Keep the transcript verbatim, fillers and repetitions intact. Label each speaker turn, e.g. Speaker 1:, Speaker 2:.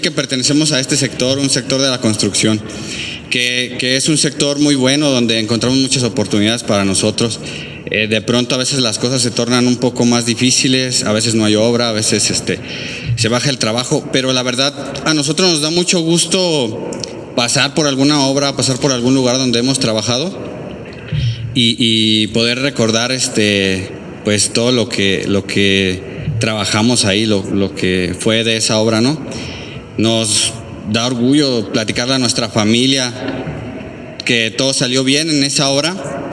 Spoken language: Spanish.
Speaker 1: Que pertenecemos a este sector, un sector de la construcción, que, que es un sector muy bueno donde encontramos muchas oportunidades para nosotros. Eh, de pronto a veces las cosas se tornan un poco más difíciles, a veces no hay obra, a veces este, se baja el trabajo, pero la verdad a nosotros nos da mucho gusto pasar por alguna obra, pasar por algún lugar donde hemos trabajado y, y poder recordar este, pues todo lo que, lo que trabajamos ahí, lo, lo que fue de esa obra, ¿no? Nos da orgullo platicarle a nuestra familia que todo salió bien en esa obra